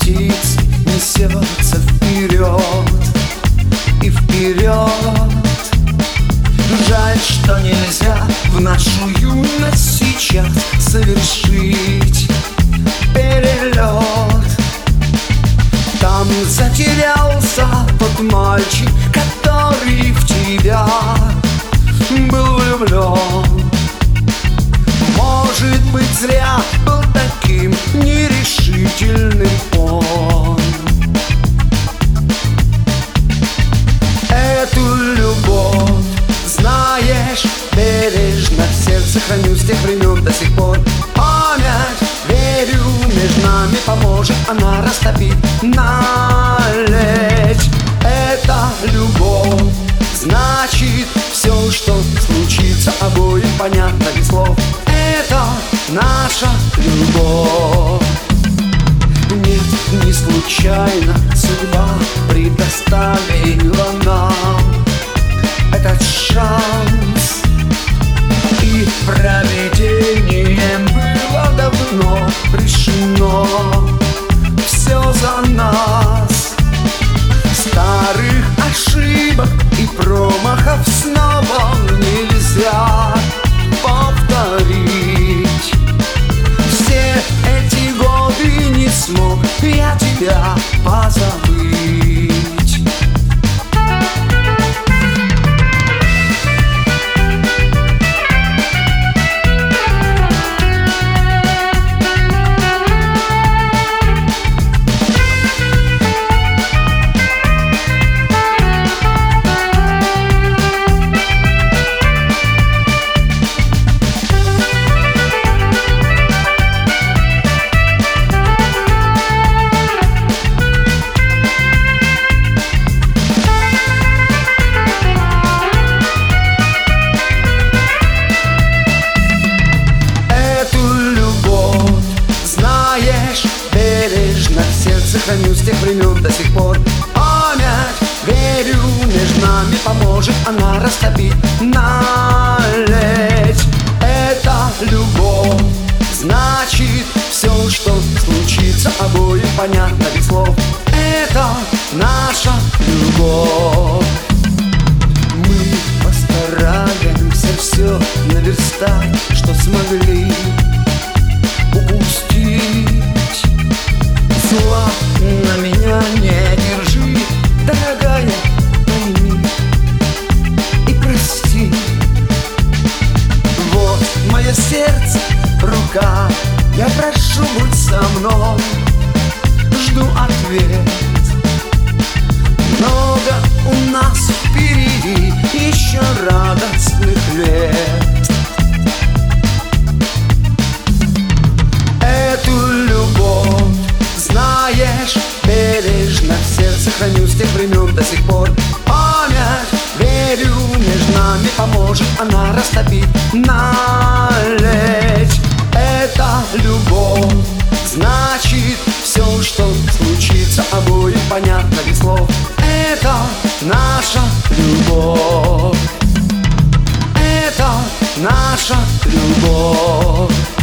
птиц несется вперед и вперед. Жаль, что нельзя в нашу юность сейчас совершить перелет. Там затерялся тот мальчик, который в тебя был влюблен. Может быть, зря был таким нерешительным он. Эту любовь, знаешь, бережно в сердце храню с тех времен до сих пор. Память, верю, между нами поможет она растопить, налечь. Это любовь, значит, все, что случится, обоим понятно без слов. Это наша любовь. Нет, не случайно судьба предоставила нам этот шанс. И провидением было давно решено все за нас. Старых ошибок и промахов снова нельзя повторить. Все эти годы не смог я тебя позабыть. Храню с тех времен до сих пор. Память, верю, между нами поможет она растопить, налечь. Это любовь, значит, все, что случится, обоим понятно без слов. Это наша любовь. Мы постараемся все наверстать, что смогли упустить. Зла на меня не держи, дорогая, пойми и прости. Вот мое сердце, рука, я прошу, будь со мной, жду ответ. Много у нас впереди еще радостных лет. Эту любовь, знаешь, бережно в сердце храню с тех времен до сих пор. Память, верю, между нами поможет она растопить, налечь. Это любовь, значит, все, что случится, обоим понятно без слов. Это наша любовь. Это наша любовь.